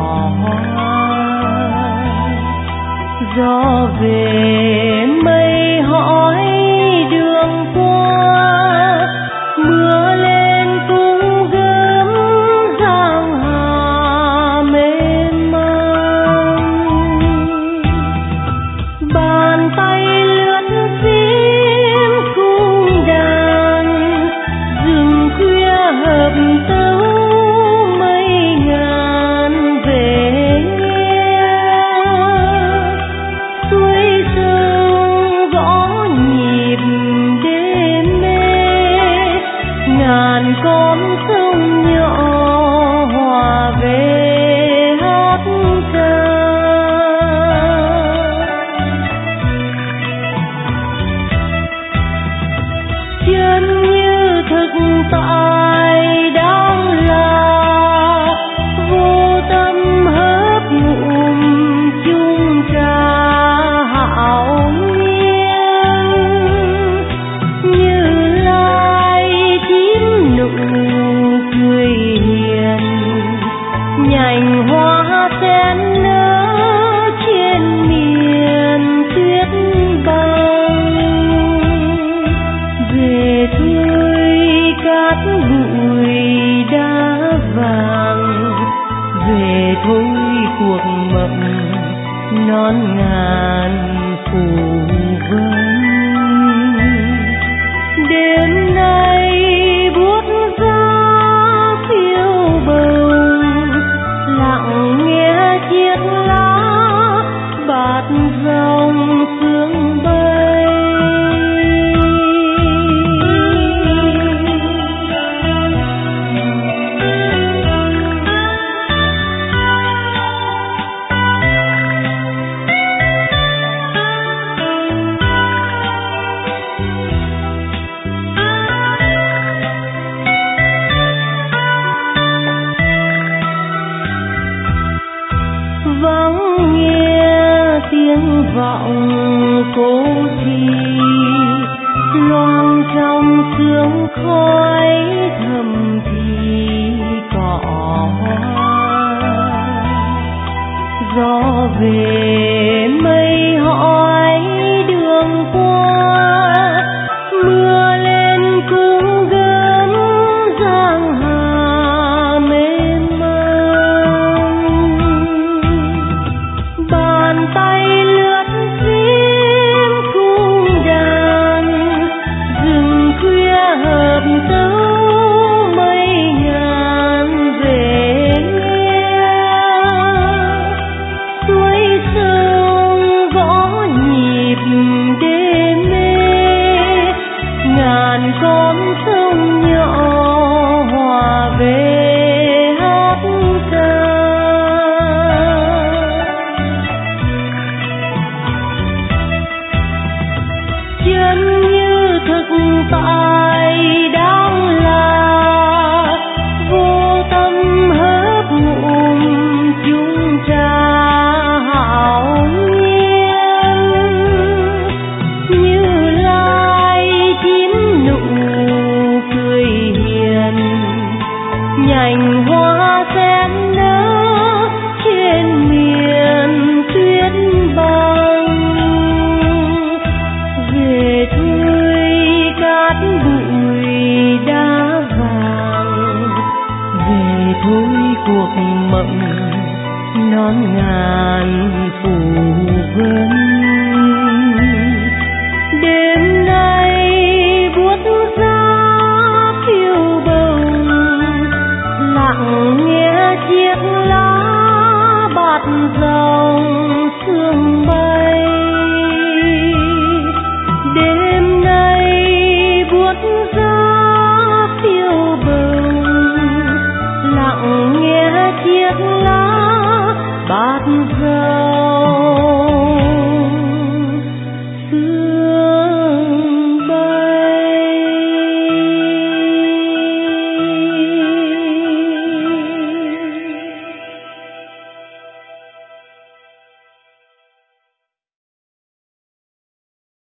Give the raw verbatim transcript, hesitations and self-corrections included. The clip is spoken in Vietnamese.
hoa. Gió về mây hỏi đường qua, mưa lên cũng gấm giang hà mềm mông. Bàn tay lướt phím cung đàn, rừng khuya hợp tấu mây ngàn về nghe. Suối sông gõ nhịp đêm mê, ngàn con sông nhỏ hòa về hát ca. Chân như thực tại đang là, vô tâm hớp ngụm chung trà hảo nhiên. Như lai tím nụ cười hiền, nhành hoa sen nở trên miền tuyết băng. Về thôi cát bụi đá vàng, về thôi cuộc mộng non ngàn phù vân. Đêm nay buốt giá phiêu bồng, lặng nghe chiếc lá bạt dòng sương bay. Vắng nghe tiếng vọng cô thi, loang trong sương khói thầm thì cỏ hoa. Gió về mây hỏi đường qua, mưa lên cũng gấm giang hà mềm mông. Bàn tay lướt phím cung đàn, rừng khuya hợp tấu mây ngàn về nghe. Suối sông gõ nhịp đêm mê, ngàn con sông nhỏ hòa về hát ca. Chân như thực tại đang là, vô tâm hớp ngụm chung trà hảo nhiên. Như lai tím nụ cười hiền, nhành hoa sen nở trên miền tuyết băng. Về thôi cát bụi đá vàng, về thôi cuộc mộng non ngàn phù vân.